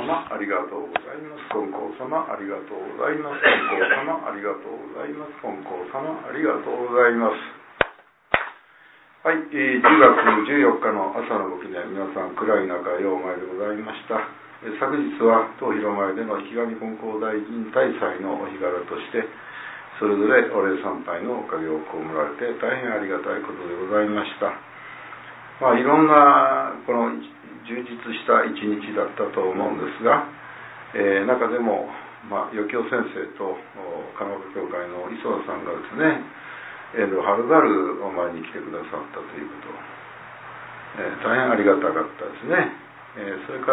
様ありがとうございます。金光様ありがとうございます。金光様ありがとうございます。金光様ありがとうございます。はい、10月14日の朝のご記念、皆さん暗い中ようお参りでございました。昨日は当広前での池上金光大臣大祭のお日柄としてそれぞれお礼参拝のおかげを被られて大変ありがたいことでございました。いろんなこの充実した一日だったと思うんですが、中でも、余興先生と金岡教会の磯田さんがですね、遠路はるばるお前に来てくださったということ、大変ありがたかったですね。それから、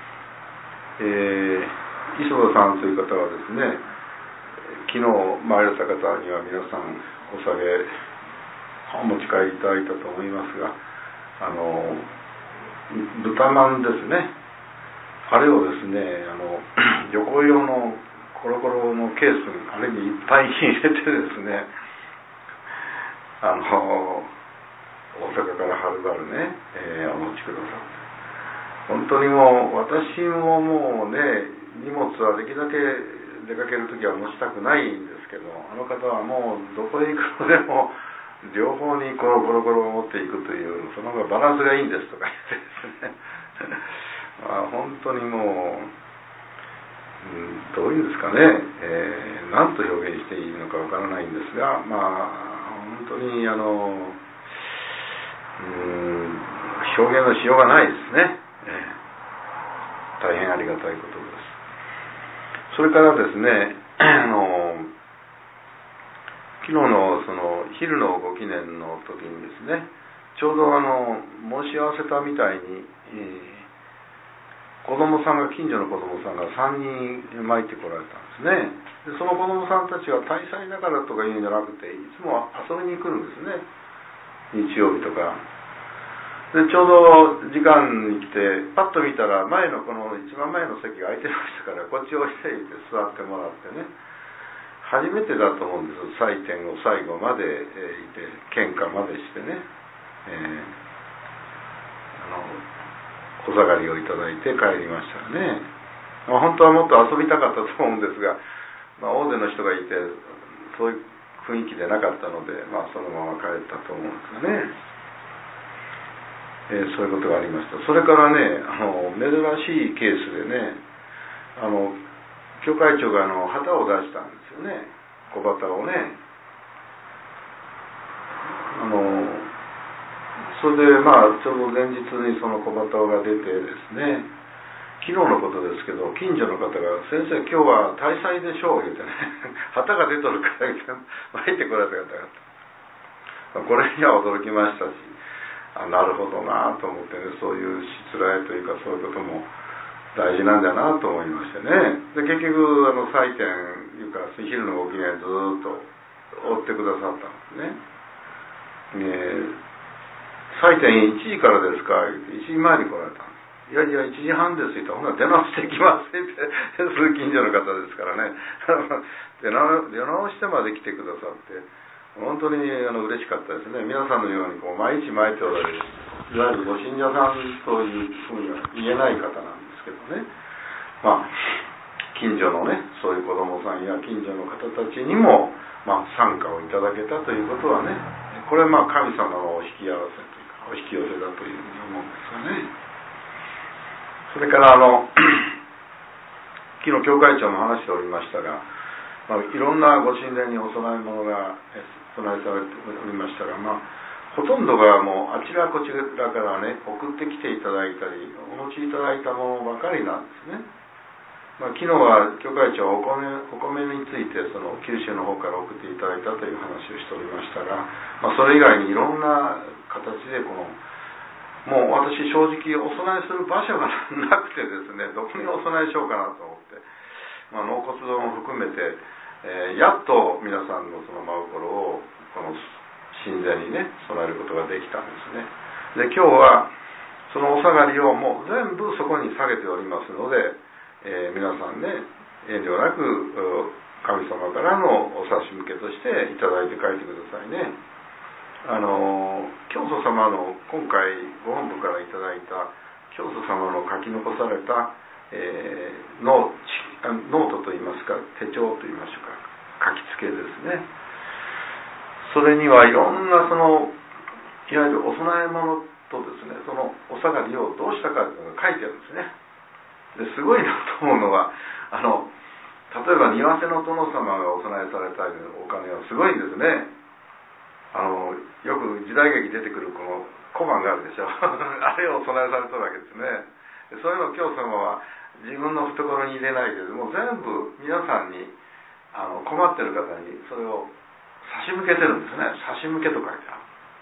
磯田さんという方はですね、昨日参られた方には皆さんお酒お持ち帰りいただいたと思いますが、豚まんですね、あれをですね、旅行用のコロコロのケースにあれにいっぱい入れてですね、大阪からはるばるね、お持ちくださって、本当にもう私ももうね、荷物はできるだけ出かけるときは持ちたくないんですけど、あの方はもうどこへ行くのでも両方にコロコロを持っていくという、その方がバランスがいいんですとか言ってですね本当にもう、どういうんですかね、何と表現していいのかわからないんですが、本当に表現のしようがないですね。大変ありがたいことです。それからですね、昨日のその昼のご記念の時にですね、ちょうど申し合わせたみたいに、子供さんが、近所の子供さんが3人参ってこられたんですね。でその子供さんたちは大祭だからとか言うんじゃなくて、いつも遊びに来るんですね、日曜日とかで。ちょうど時間に来てパッと見たら、前のこの一番前の席が空いてましたから、こっちをしていて座ってもらってね、初めてだと思うんです。祭典を最後まで、いて献花までしてね、お下がりをいただいて帰りましたね。本当はもっと遊びたかったと思うんですが、大勢の人がいてそういう雰囲気でなかったので、そのまま帰ったと思うんですがね。そういうことがありました。それからね、珍しいケースでね、教会長が旗を出したんですよね、小旗をね。それでちょうど前日にその小旗が出てですね、昨日のことですけど、近所の方が「先生今日は大祭でしょう」言うてね旗が出とるから言うて参ってこられた方があった。これには驚きましたし、なるほどなと思ってね、そういうしつらいというか、そういうことも大事なんだなと思いましてね。で結局祭典いうか昼のご機嫌ずっと追ってくださったんですね。祭典1時からですか言って1時前に来られたんです。いや1時半です言ったら、ほな出直してきますって近所の方ですからね出直してまで来てくださって本当に嬉しかったですね。皆さんのように毎日参っておられる、いわゆるご信者さんというふうには言えない方なんですけどね、近所のね、そういう子供さんや近所の方たちにも、参加をいただけたということはね、これは神様のお引き合わせというか、お引き寄せだというふうに思うんですよね。それから昨日教会長も話しておりましたが、いろんなご神殿にお供え物が供えられておりましたが、ほとんどがもうあちらこちらからね送ってきていただいたりお持ちいただいたものばかりなんですね。昨日は教会長はお米についてその九州の方から送っていただいたという話をしておりましたが、それ以外にいろんな形でもう私正直お供えする場所がなくてですね、どこにお供えしようかなと思って、納骨堂も含めて、やっと皆さんのその真心をこの神前にね備えることができたんですね。で今日はそのお下がりをもう全部そこに下げておりますので、皆さんね遠慮なく神様からのお差し向けとしていただいて帰ってくださいね。教祖様の今回ご本部からいただいた教祖様の書き残されたノートといいますか、手帳といいましょうか、書きつけですね。それにはいろんなそのいわゆるお供え物とですね、そのお下がりをどうしたかというのが書いてあるんですね。ですごいなと思うのは、例えば庭瀬の殿様がお供えされたお金はすごいんですね。よく時代劇出てくるこの小判があるでしょあれをお供えされたわけですね。そういうのを教様は自分の懐に入れないで、もう全部皆さんに困ってる方にそれを差し向けてるんですね。差し向けと書いてあ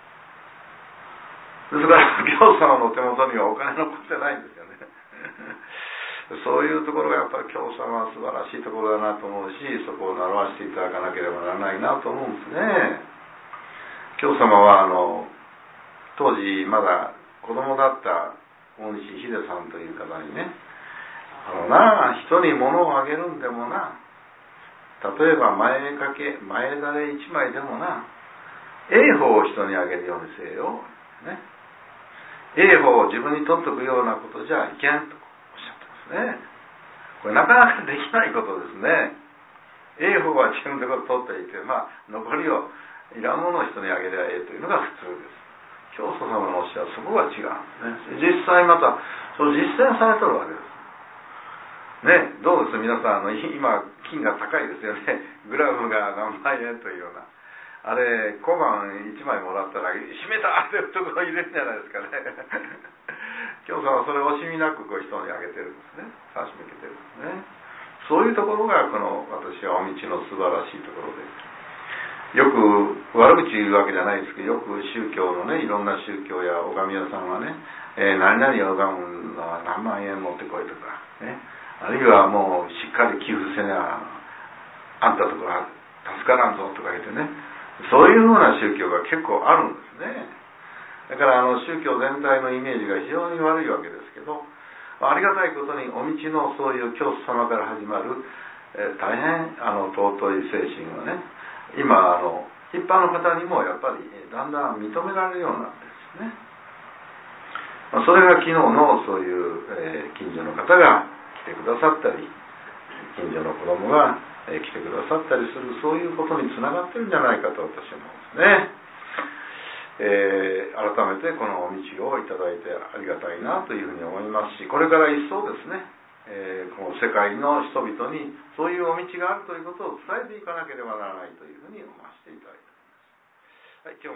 る。ですから教様の手元にはお金残ってないんですよねそういうところがやっぱり教様は素晴らしいところだなと思うし、そこを習わせていただかなければならないなと思うんですね。教様は当時まだ子供だった大西秀さんという方にね、人に物をあげるんでもな、例えば前だれ一枚でもな、方を人にあげるようにせよ、ね、方を自分に取っとくようなことじゃいけんとおっしゃってますね。これなかなかできないことですね。方は自分で取っていて、残りをいらんものを人にあげりゃというのが普通です。教祖様のおっしゃるそこが違うんですね。実際またそう実践されてるわけですね。どうです皆さん、今金が高いですよね。グラムが何万円というような、あれ小判1枚もらったら閉めたってところ入れるんじゃないですかね教祖はそれを惜しみなく人にあげてるんですね。差し向けてるんですね。そういうところがこの私はお道の素晴らしいところです。よく悪口言うわけじゃないですけど、よく宗教のね、いろんな宗教や拝み屋さんはね、何々を拝むのは何万円持ってこいとか、ね、あるいはもうしっかり寄付せなあんたとか助からんぞとか言ってね、そういうふうな宗教が結構あるんですね。だから宗教全体のイメージが非常に悪いわけですけど、ありがたいことにお道のそういう教祖様から始まる、大変尊い精神はね、今一般の方にもやっぱりだんだん認められるようになってるんですね。それが昨日のそういう、近所の方が来てくださったり、近所の子供が、来てくださったりする、そういうことにつながってるんじゃないかと私は思うんですね。改めてこのお道をいただいてありがたいなというふうに思いますし、これから一層ですね、この世界の人々にそういうお道があるということを伝えていかなければならないというふうに思わせていただいております。はい、今日